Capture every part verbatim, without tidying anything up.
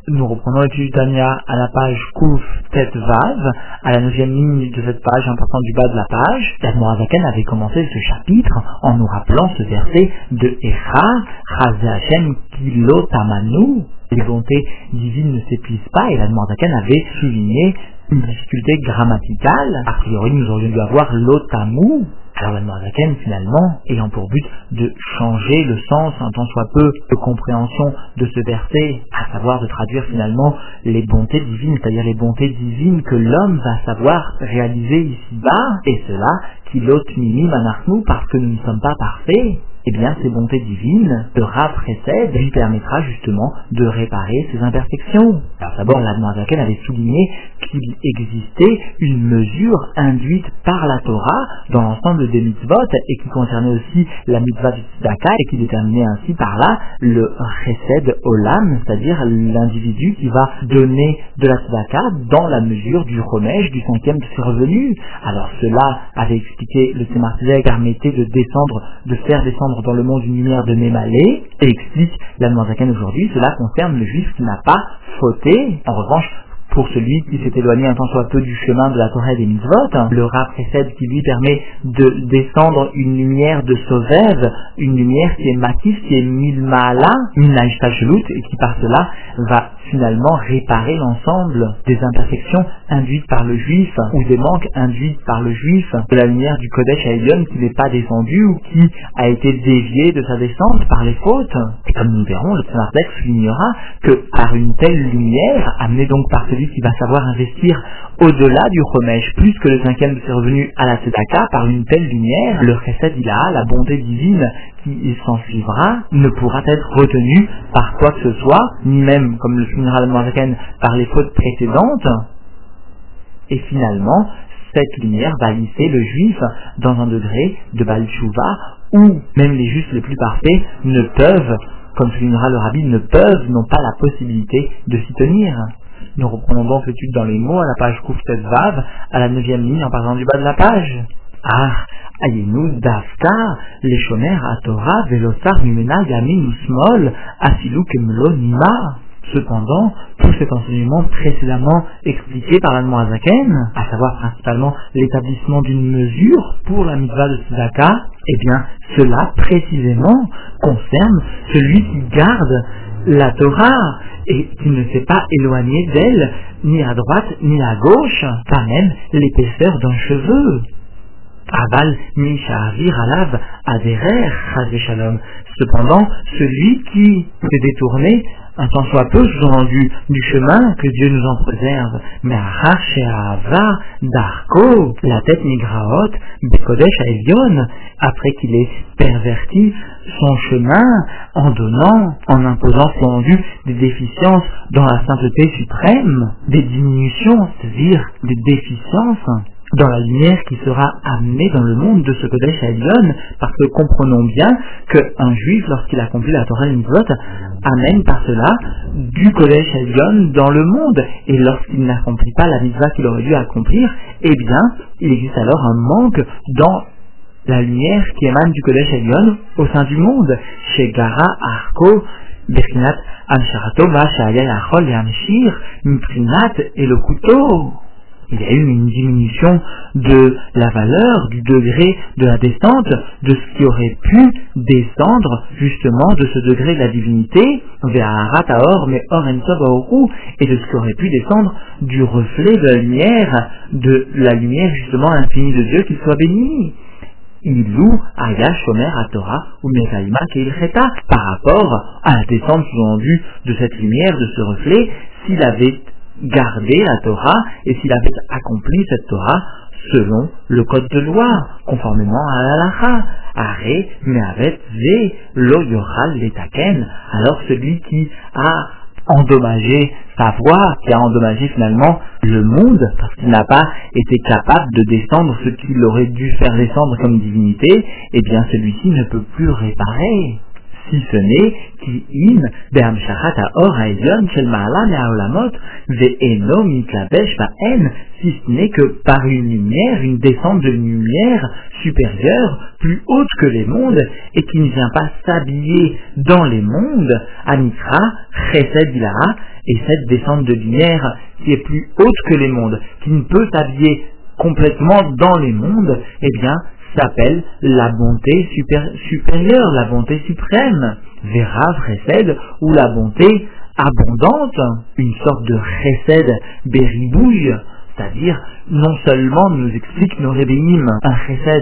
Nous reprenons l'étude du Tanya à la page Kouf Tet Vav, à la neuvième ligne de cette page, en partant du bas de la page. L'Admorazaken avait commencé ce chapitre en nous rappelant ce verset de Echa, Chazé Hashem Kilo Tamanu. Les bontés divines ne s'épuisent pas, et l'Admorazaken avait souligné une difficulté grammaticale. A priori, nous aurions dû avoir l'Otamu. Alors l'Admorazaken, finalement, ayant pour but de changer le sens, un tant soit peu de compréhension de ce verset, à savoir de traduire finalement les bontés divines, c'est-à-dire les bontés divines que l'homme va savoir réaliser ici-bas, et cela, kilot mimi manachnu, parce que nous ne sommes pas parfaits. Eh bien, ces bontés divines, de Rav Chesed, lui permettra justement de réparer ses imperfections. Alors d'abord, l'Admorazaken avait souligné qu'il existait une mesure induite par la Torah dans l'ensemble des mitzvot et qui concernait aussi la mitzvah du tzedaka et qui déterminait ainsi par là le Chesed Olam, c'est-à-dire l'individu qui va donner de la tzedaka dans la mesure du Chomesh, du cinquième de ses revenus. Alors cela, avait expliqué le Tzemar Tzedek, permettait de descendre, de faire descendre dans le monde une lumière de Mémalé, et explique l'Admorazaken aujourd'hui, cela concerne le juif qui n'a pas fauté. En revanche, pour celui qui s'est éloigné un tant soit peu du chemin de la Torah et des mitzvot, hein, le Rav Chesed qui lui permet de descendre une lumière de Sovev, une lumière qui est matif, qui est milmala, minaishtachelut, et qui par cela va finalement réparer l'ensemble des imperfections induites par le juif, ou des manques induits par le juif, de la lumière du Kodesh Haïlion qui n'est pas descendue, ou qui a été déviée de sa descente par les fautes. Et comme nous verrons, le Tzemar Tzedek soulignera que par une telle lumière, amenée donc par celui qui va savoir investir au-delà du Chomesh, plus que le cinquième de ses revenus à la Tzedaka, par une telle lumière, le Chesed Ilaha, la bonté divine qui s'en suivra, ne pourra être retenue par quoi que ce soit, ni même, comme le soulignera l'Admorazaken, par les fautes précédentes. Et finalement, cette lumière va lisser le juif dans un degré de Baal Tshuva où même les justes les plus parfaits ne peuvent, comme soulignera le Rabbi, ne peuvent, n'ont pas la possibilité de s'y tenir. Nous reprenons donc l'étude dans les mots à la page Kouf Tet Vav, à la neuvième ligne en partant du bas de la page. Ah, ayenu dafka, les shomer à Torah, velosar mimena yamin usmol, asilu kemlo nima. Cependant, tout cet enseignement précédemment expliqué par l'Admorazaken, à savoir principalement l'établissement d'une mesure pour la mitzvah de tzedaka, eh bien, cela précisément concerne celui qui garde la Torah et qui ne s'est pas éloigné d'elle, ni à droite ni à gauche, pas même l'épaisseur d'un cheveu. Aval Mishavir Alav Aderer Chazé Shalom. Cependant, celui qui s'est détourné, un tant soit peu sous-entendu, du chemin que Dieu nous en préserve, mais Arash et Ahava Darko, la tête Nigraot, Bekodesh Aelion, après qu'il ait perverti son chemin en donnant, en imposant sous-entendu des déficiences dans la sainteté suprême, des diminutions, c'est-à-dire des déficiences dans la lumière qui sera amenée dans le monde de ce Kodesh Haïlion, parce que comprenons bien qu'un juif, lorsqu'il accomplit la Torah et le Mitzvot, amène par cela du Kodesh Haïlion dans le monde, et lorsqu'il n'accomplit pas la Mitzvah qu'il aurait dû accomplir, eh bien, il existe alors un manque dans la lumière qui émane du Kodesh Haïlion au sein du monde. Chez Gara, Arko, Berinat, Amsharato, Vashaya, Yachol et Amshir, Miprinat et le couteau. Il y a eu une diminution de la valeur, du degré de la descente, de ce qui aurait pu descendre justement de ce degré de la divinité, Ve'aharat Haor mais Or En Sof Haoru, et de ce qui aurait pu descendre du reflet de la lumière, de la lumière justement infinie de Dieu, qu'il soit béni. Ilou Aya Shomer à Torah ou Mevaima Keilcheta, par rapport à la descente sous-entendue de cette lumière, de ce reflet, s'il avait garder la Torah et s'il avait accompli cette Torah selon le code de loi, conformément à l'Halacha. Are me'avet ve lo yochal letaken. Alors celui qui a endommagé sa voix, qui a endommagé finalement le monde, parce qu'il n'a pas été capable de descendre ce qu'il aurait dû faire descendre comme divinité, eh bien celui-ci ne peut plus réparer. si ce n'est ki im be'amshachat ha'or ha'elyon shel ma'ala me'haolamot ve'eno mitlabesh ba'en, si ce n'est que par une lumière, une descente de lumière supérieure, plus haute que les mondes, et qui ne vient pas s'habiller dans les mondes, Anikra, Chesed Ilaha, et cette descente de lumière qui est plus haute que les mondes, qui ne peut s'habiller complètement dans les mondes, eh bien, s'appelle la bonté super, supérieure, la bonté suprême, Verav Chesed, ou la bonté abondante, une sorte de Chesed Beribouille, c'est-à-dire, non seulement nous explique nos rébéim, un chesed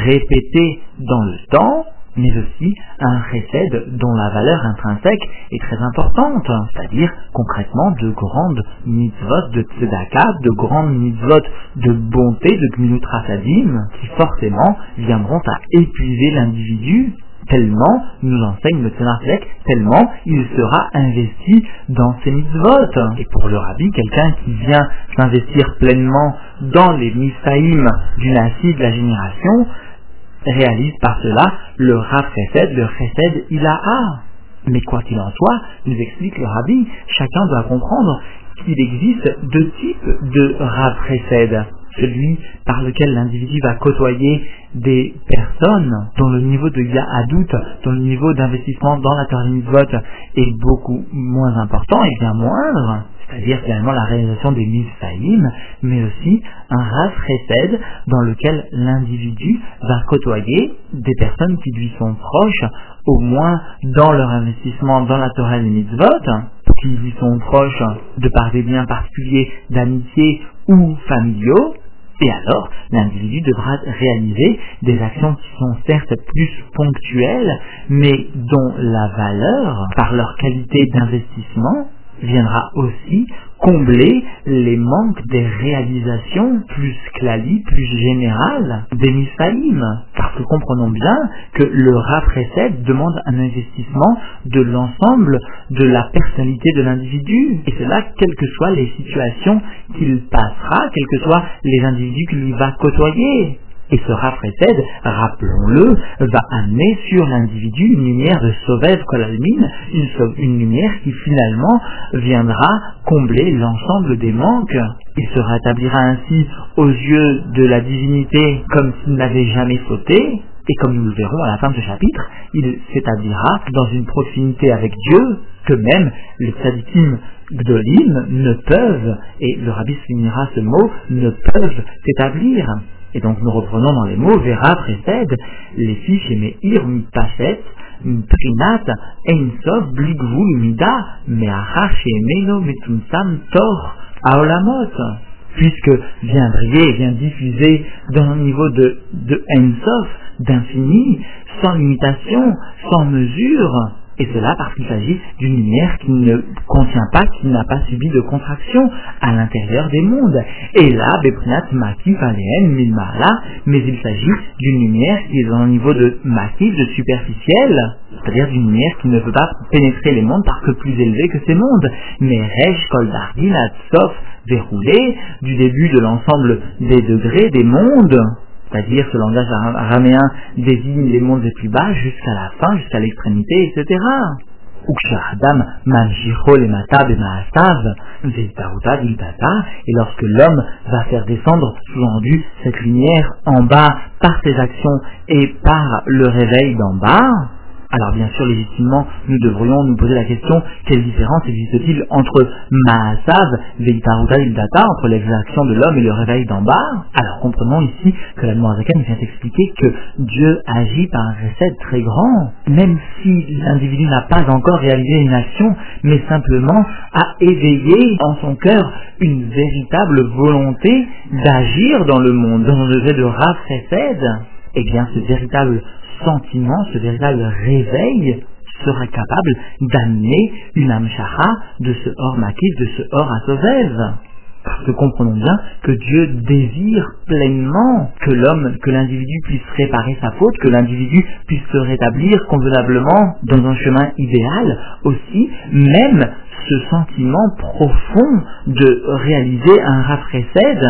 répété dans le temps, mais aussi un chesed dont la valeur intrinsèque est très importante, c'est-à-dire concrètement de grandes mitzvot de tzedaka, de grandes mitzvot de bonté, de gmilut rasadim, qui forcément viendront à épuiser l'individu, tellement, nous enseigne le Tzemar Tzedek, tellement il sera investi dans ces mitzvot. Et pour le rabbi, quelqu'un qui vient s'investir pleinement dans les misaïm du Nasi de la génération, réalise par cela le Rav Chesed, le Chesed Ilaha. Mais quoi qu'il en soit, nous explique le rabbi, chacun doit comprendre qu'il existe deux types de Rav Chesed. Celui par lequel l'individu va côtoyer des personnes dont le niveau de Ya'adut, dont le niveau d'investissement dans la Torah Mitzvot est beaucoup moins important et bien moindre, c'est-à-dire finalement la réalisation des Mitzvahim, mais aussi un Rav Chesed dans lequel l'individu va côtoyer des personnes qui lui sont proches, au moins dans leur investissement dans la Torah et les Mitzvot, qui lui sont proches de par des liens particuliers d'amitié ou familiaux. Et alors, l'individu devra réaliser des actions qui sont certes plus ponctuelles, mais dont la valeur, par leur qualité d'investissement, viendra aussi combler les manques des réalisations plus clali, plus générales des Misaïm. Car nous comprenons bien que le Rav Chesed demande un investissement de l'ensemble de la personnalité de l'individu. Et cela, quelles que soient les situations qu'il passera, quels que soient les individus qu'il va côtoyer. Et ce Rav Chesed, rappelons-le, va amener sur l'individu une lumière de Sovev Kolalmin, une, une lumière qui finalement viendra combler l'ensemble des manques. Il se rétablira ainsi aux yeux de la divinité comme s'il n'avait jamais fauté, et comme nous le verrons à la fin de ce chapitre, il s'établira dans une proximité avec Dieu que même les tzadikim gdolim ne peuvent, et le rabbi soulignera ce mot, ne peuvent s'établir. Et donc nous reprenons dans les mots Vera Chesed, les filles chez Meir Mitpashet, Prinat, Einsov, Bligvul, Mida, Me'achar She'emeno Metumsam Tor, Aolamot. Puisque vient briller, vient diffuser dans le niveau de, de Einsov, d'infini, sans limitation, sans mesure. Et cela parce qu'il s'agit d'une lumière qui ne contient pas, qui n'a pas subi de contraction à l'intérieur des mondes. Et là, Beprinat Makif Aleem Milmala, mais il s'agit d'une lumière qui est dans un niveau de Makif, de superficiel, c'est-à-dire d'une lumière qui ne peut pas pénétrer les mondes parce que plus élevé que ces mondes. Mais Rej Koldardin Atsof déroulé du début de l'ensemble des degrés des mondes. C'est-à-dire ce langage araméen désigne les mondes les plus bas jusqu'à la fin, jusqu'à l'extrémité, et cetera. Ukshahadam manjicho lemata bemaastav veitaruta diltata, et lorsque l'homme va faire descendre, sous-entendu, cette lumière en bas par ses actions et par le réveil d'en bas, alors bien sûr, légitimement, nous devrions nous poser la question, quelle différence existe-t-il entre Maasav, Veitaruta Ildata, entre les actions de l'homme et le réveil d'en bas? Alors comprenons ici que la Noirzakan vient expliquer que Dieu agit par un recette très grand, même si l'individu n'a pas encore réalisé une action, mais simplement a éveillé en son cœur une véritable volonté d'agir dans le monde, dans le degré de Rav Chesed. Eh bien, ce véritable sentiment, ce véritable réveil sera capable d'amener une amshara de ce or makif, de ce or asovev. Parce que comprenons bien que Dieu désire pleinement que l'homme, que l'individu puisse réparer sa faute, que l'individu puisse se rétablir convenablement dans un chemin idéal. Aussi, même ce sentiment profond de réaliser un Rav Chesed,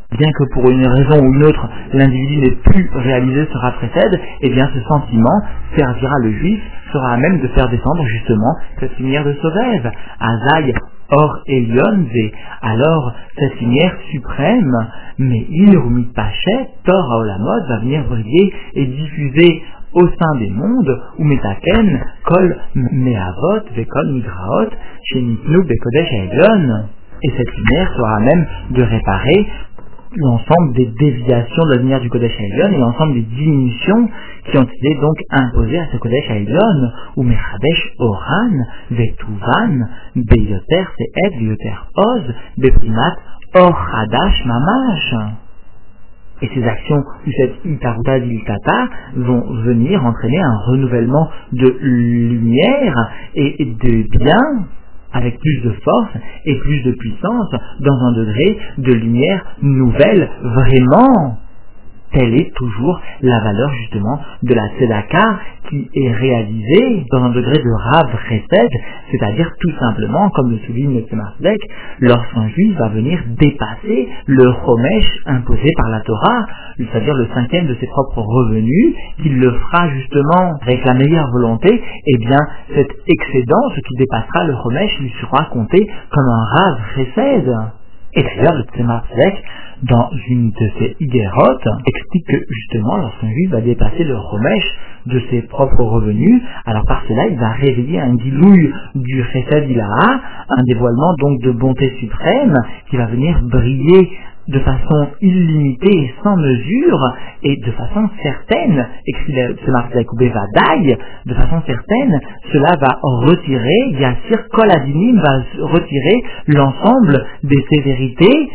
bien que pour une raison ou une autre, l'individu n'ait pu réaliser ce Rav Chesed, eh bien ce sentiment servira le juif, sera à même de faire descendre justement cette lumière de Sovev. Azaï Or Elion Ve, alors cette lumière suprême, mais il ou mitpachet, Tor Haolamot, va venir briller et diffuser au sein des mondes, ou metaken, kol meavot, vekol midraot, shenitnu bekodesh Elion. Et cette lumière sera à même de réparer l'ensemble des déviations de la lumière du Kodesh Haïlion et l'ensemble des diminutions qui ont été donc imposées à ce Kodesh Haïlion, ou Mechadesh Oran, Vetuvan, Beyoter Seed, Beyoter Oz, Beprimat, Or Hadash Mamash. Et ces actions, ou cette Itaruta d'Iltata, vont venir entraîner un renouvellement de lumière et de bien, avec plus de force et plus de puissance, dans un degré de lumière nouvelle, vraiment. Telle est toujours la valeur justement de la tzedaka qui est réalisée dans un degré de Rav Chesed, c'est-à-dire tout simplement, comme le souligne le Tzemar Tzedek, lorsqu'un juif va venir dépasser le chomesh imposé par la Torah, c'est-à-dire le cinquième de ses propres revenus, qu'il le fera justement avec la meilleure volonté, et bien cet excédent, ce qui dépassera le chomesh, lui sera compté comme un Rav Chesed. Et d'ailleurs, le Tzemar Tzedek, dans une de ses Igerot, explique que justement, lorsqu'un juif va dépasser le chomesh de ses propres revenus, alors par cela, il va réveiller un gilouï du Chesed Ilaha, un dévoilement donc de bonté suprême, qui va venir briller de façon illimitée et sans mesure, et de façon certaine, écrit le Tzemar Tzedek Ubevadaï, de façon certaine, cela va retirer, Yassir Kol Adinim va retirer l'ensemble des sévérités,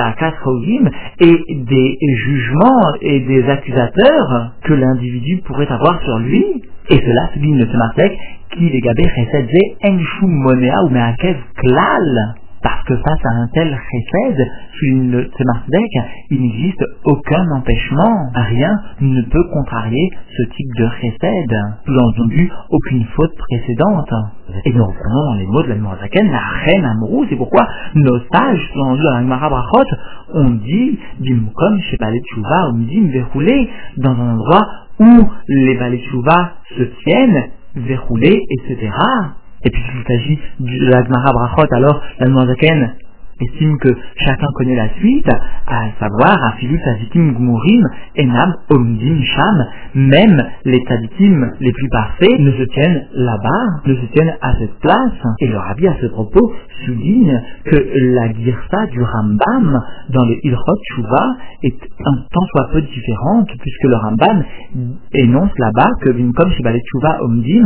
et des jugements et des accusateurs que l'individu pourrait avoir sur lui. Et cela souligne le Tzemar Tzedek qui les gabé chesed ze en shum monea ou meakev klal. Parce que face à un tel chesed, souligne le Tzemar Tzedek, il n'existe aucun empêchement, rien ne peut contrarier ce type de chesed, sous-entendu aucune faute précédente. Et nous reprenons dans les mots de la Nourazaken, la reine Amrou, c'est pourquoi nos sages, sous-entendu dans la Gemara Brachot, ont dit, bimkom chez Balei Tshuva, on dit, verroulé, dans un endroit où les Balei Tshuva se tiennent, verroulé, et cetera. Et puisqu'il s'agit de la Gemara Brachot, alors la Nourazaken estime que chacun connaît la suite, à savoir, Afilus Azikim Gmurim, Enam Omdim Sham, même les tzadikim les plus parfaits ne se tiennent là-bas, ne se tiennent à cette place. Et le Rabbi, à ce propos, souligne que la girsa du Rambam dans le Ilchot Tshuva est un tant soit peu différente, puisque le Rambam énonce là-bas que Vinkom Shibalet Tshuva Omdim,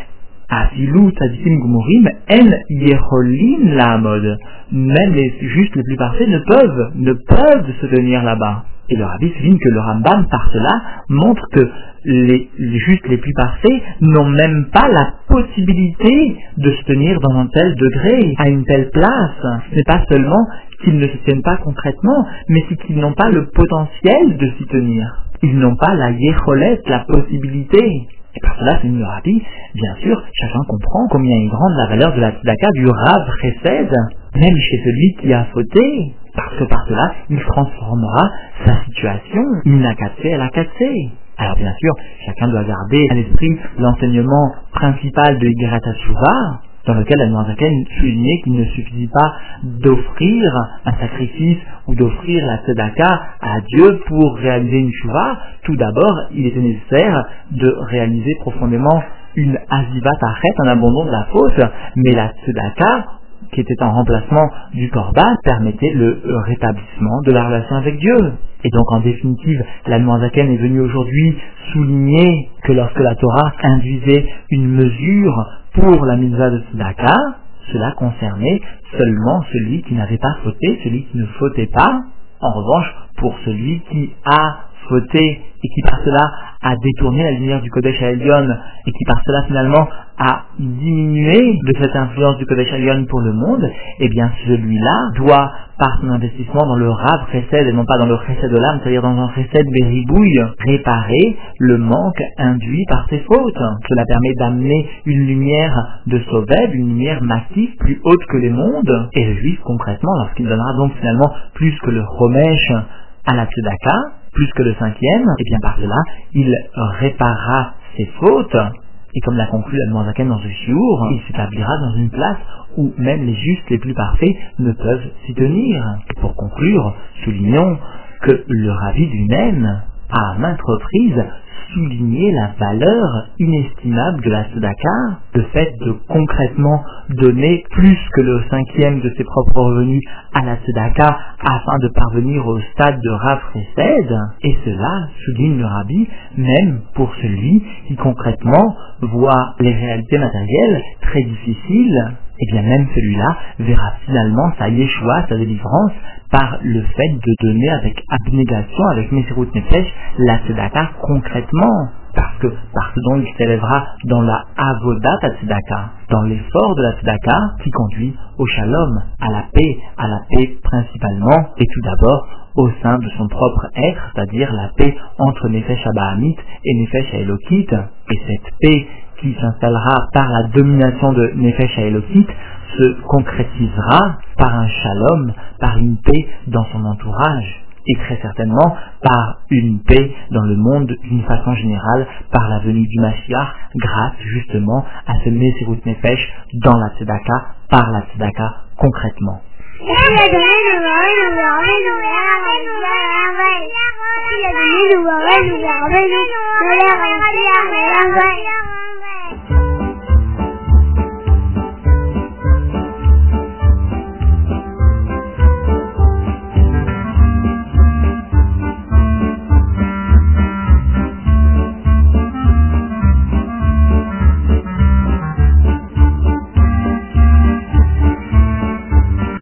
Afilu tzadikim gumurim en yecholim la mode. Même les justes les plus parfaits ne peuvent, ne peuvent se tenir là-bas. Et le Rabbi souligne que le Rambam, par cela, montre que les, les justes les plus parfaits n'ont même pas la possibilité de se tenir dans un tel degré, à une telle place. Ce n'est pas seulement qu'ils ne se tiennent pas concrètement, mais c'est qu'ils n'ont pas le potentiel de s'y tenir. Ils n'ont pas la yecholet, la possibilité. Et par cela, c'est une Rabbi, bien sûr, chacun comprend combien est grande la valeur de la tzedaka du Rav Chesed, même chez celui qui a fauté, parce que par cela, il transformera sa situation, il n'a qu'à elle a qu'à Alors bien sûr, chacun doit garder à l'esprit l'enseignement principal de Igeret HaTeshuvah, dans lequel la Nourazaken soulignait qu'il ne suffit pas d'offrir un sacrifice ou d'offrir la tzedaka à Dieu pour réaliser une shuvah. Tout d'abord, il était nécessaire de réaliser profondément une azivat achet, un abandon de la faute, mais la tzedaka, qui était en remplacement du korban, permettait le rétablissement de la relation avec Dieu. Et donc en définitive, la Nourazaken est venue aujourd'hui souligner que lorsque la Torah induisait une mesure pour la mitzvah de tzedaka, cela concernait seulement celui qui n'avait pas fauté, celui qui ne fautait pas. En revanche, pour celui qui a fauté et qui par cela a détourné la lumière du Kodesh HaElyon et qui par cela finalement a diminué de cette influence du Kodesh HaElyon pour le monde, eh bien celui-là doit, par son investissement dans le Rav Chesed et non pas dans le Chesed de l'âme, c'est-à-dire dans un Chesed Beribouille, réparer le manque induit par ses fautes. Cela permet d'amener une lumière de Soveb, une lumière massive plus haute que les mondes, et le juif concrètement, lorsqu'il donnera donc finalement plus que le Chomesh à la Tzedaka, plus que le cinquième, et bien par cela, il réparera ses fautes, et comme l'a conclu l'Admor Zaken dans ce shiur, il s'établira dans une place où même les justes les plus parfaits ne peuvent s'y tenir. Et pour conclure, soulignons que le Ravi lui-même a à maintes reprises souligné la valeur inestimable de la tzedaka, le fait de concrètement donner plus que le cinquième de ses propres revenus à la tzedaka afin de parvenir au stade de Rav Chesed, et cela, souligne le Rabbi, même pour celui qui concrètement voit les réalités matérielles très difficiles, et bien même celui-là verra finalement sa yeshua, sa délivrance, par le fait de donner avec abnégation, avec Mesirut Nefesh, la tzedaka concrètement. Parce que, parce que donc il s'élèvera dans la avodat à tzedaka, dans l'effort de la tzedaka qui conduit au shalom, à la paix, à la paix principalement, et tout d'abord au sein de son propre être, c'est-à-dire la paix entre Nefesh Abahamit et Nefesh Elokit, et cette paix qui s'installera par la domination de Nefesh Elokit se concrétisera par un shalom, par une paix dans son entourage, et très certainement par une paix dans le monde d'une façon générale, par la venue du Mashiach, grâce justement à ce Mesirut Nefesh dans la tzedaka, par la tzedaka concrètement.